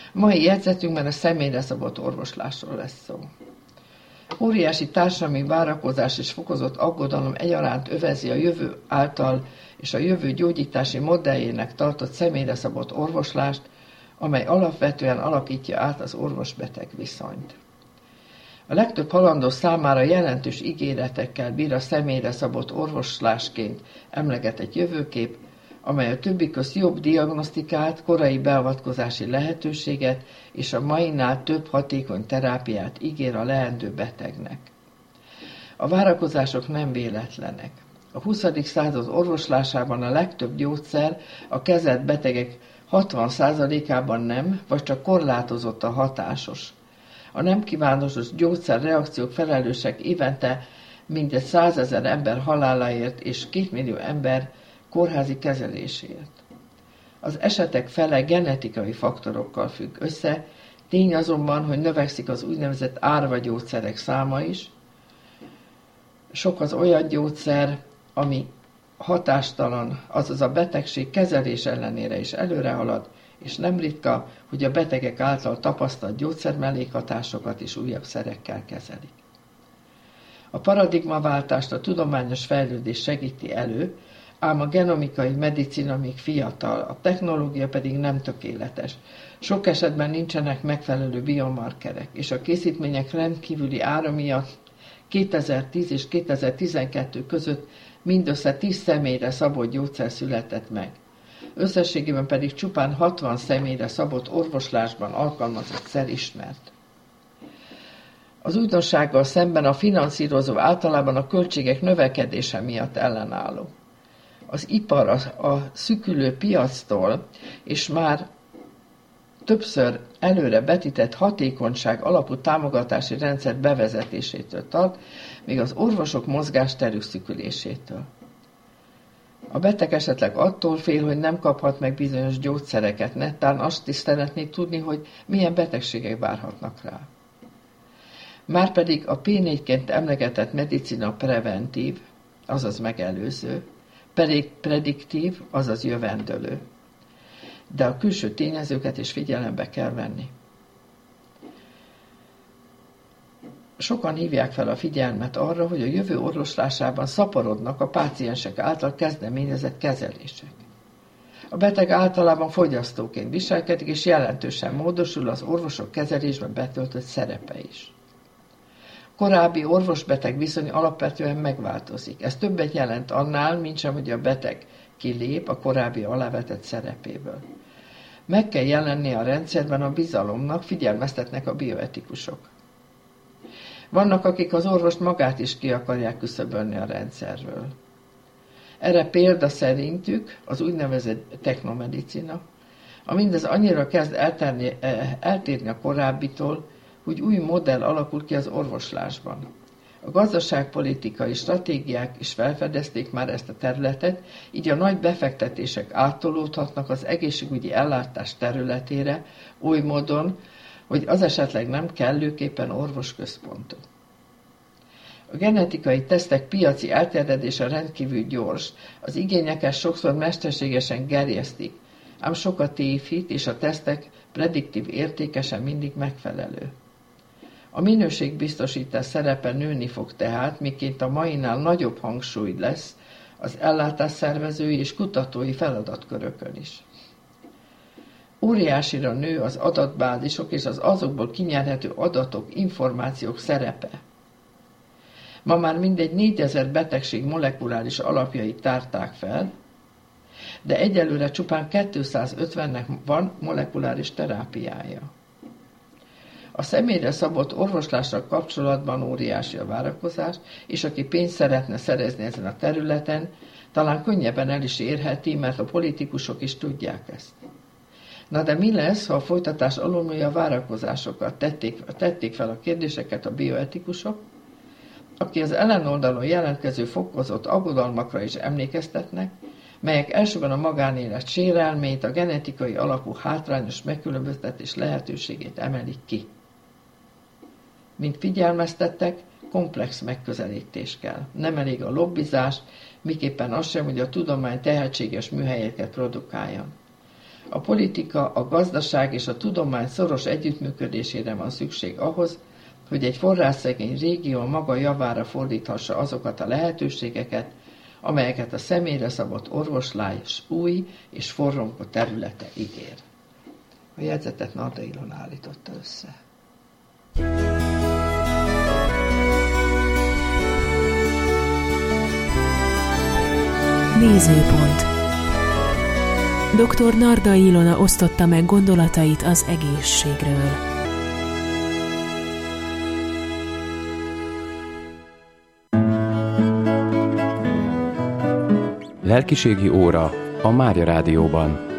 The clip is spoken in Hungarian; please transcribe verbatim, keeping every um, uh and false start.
Mai jegyzetünkben a személyre szabott orvoslásról lesz szó. Óriási társadalmi várakozás és fokozott aggodalom egyaránt övezi a jövő által és a jövő gyógyítási modelljének tartott személyre szabott orvoslást, amely alapvetően alakítja át az orvos-beteg viszonyt. A legtöbb halandó számára jelentős ígéretekkel bír a személyre szabott orvoslásként emlegetett jövőkép, amely a többi közt jobb diagnosztikát, korai beavatkozási lehetőséget és a mainál több hatékony terápiát ígér a leendő betegnek. A várakozások nem véletlenek. A huszadik század orvoslásában a legtöbb gyógyszer a kezelt betegek hatvan százalékában nem, vagy csak korlátozottan hatásos. A nem kívánatos gyógyszerreakciók felelősek évente mindegy százezer ember haláláért és két millió ember kórházi kezeléséért. Az esetek fele genetikai faktorokkal függ össze, tény azonban, hogy növekszik az úgynevezett árva gyógyszerek száma is. Sok az olyan gyógyszer, ami hatástalan, azaz a betegség kezelés ellenére is előre halad, és nem ritka, hogy a betegek által tapasztalt gyógyszermellékhatásokat is újabb szerekkel kezelik. A paradigmaváltást a tudományos fejlődés segíti elő, ám a genomikai medicina még fiatal, a technológia pedig nem tökéletes. Sok esetben nincsenek megfelelő biomarkerek, és a készítmények rendkívüli ára miatt kétezer-tíz és kétezer-tizenkettő között mindössze tíz személyre szabott gyógyszer született meg. Összességében pedig csupán hatvan személyre szabott orvoslásban alkalmazott szer ismert. Az újdonsággal szemben a finanszírozó általában a költségek növekedése miatt ellenálló. Az ipar a, a szűkülő piactól és már többször előre betített hatékonyság alapú támogatási rendszer bevezetésétől tart, még az orvosok mozgásterük szűkülésétől. A beteg esetleg attól fél, hogy nem kaphat meg bizonyos gyógyszereket, nettán azt is szeretnék tudni, hogy milyen betegségek várhatnak rá. Márpedig a pé négyként emlegetett medicina preventív, azaz megelőző, pedig prediktív, azaz jövendölő. De a külső tényezőket is figyelembe kell venni. Sokan hívják fel a figyelmet arra, hogy a jövő orvoslásában szaporodnak a páciensek által kezdeményezett kezelések. A beteg általában fogyasztóként viselkedik, és jelentősen módosul az orvosok kezelésben betöltött szerepe is. Korábbi orvos-beteg viszony alapvetően megváltozik. Ez többet jelent annál, mintsem, hogy a beteg kilép a korábbi alávetett szerepéből. Meg kell jelennie a rendszerben a bizalomnak, figyelmeztetnek a bioetikusok. Vannak, akik az orvost magát is ki akarják küszöbölni a rendszerről. Erre példa szerintük az úgynevezett technomedicina, a mindez annyira kezd elterni, eltérni a korábbitól, hogy új modell alakul ki az orvoslásban. A gazdaságpolitikai stratégiák is felfedezték már ezt a területet, így a nagy befektetések áttolódhatnak az egészségügyi ellátás területére oly módon, hogy az esetleg nem kellőképpen orvosközpontú. A genetikai tesztek piaci elterjedése rendkívül gyors, az igényeket sokszor mesterségesen gerjesztik, ám sokat tévhit, és a tesztek prediktív értéke sem mindig megfelelő. A minőségbiztosítás szerepe nőni fog tehát, miként a mainál nagyobb hangsúly lesz az ellátás szervezői és kutatói feladatkörökön is. Óriásira nő az adatbázisok és az azokból kinyerhető adatok, információk szerepe. Ma már mindegy négyezer betegség molekuláris alapjait tárták fel, de egyelőre csupán kétszázötvennek van molekuláris terápiája. A személyre szabott orvoslással kapcsolatban óriási a várakozás, és aki pénzt szeretne szerezni ezen a területen, talán könnyebben el is érheti, mert a politikusok is tudják ezt. Na de mi lesz, ha a folytatás alulmúlja a várakozásokat? Tették, tették fel a kérdéseket a bioetikusok, aki az ellenoldalon jelentkező fokozott aggodalmakra is emlékeztetnek, melyek elsőben a magánélet sérelmét, a genetikai alapú hátrányos megkülönböztetés lehetőségét emelik ki. Mint figyelmeztettek, komplex megközelítés kell. Nem elég a lobbizás, miképpen az sem, hogy a tudomány tehetséges műhelyeket produkáljon. A politika, a gazdaság és a tudomány szoros együttműködésére van szükség ahhoz, hogy egy forrásszegény régió maga javára fordíthassa azokat a lehetőségeket, amelyeket a személyre szabott orvoslás új és forrongó területe ígér. A jegyzetet Narda Ilona állította össze. Nézőpont. doktor Narda Ilona osztotta meg gondolatait az egészségről. Lelkiségi óra a Mária Rádióban.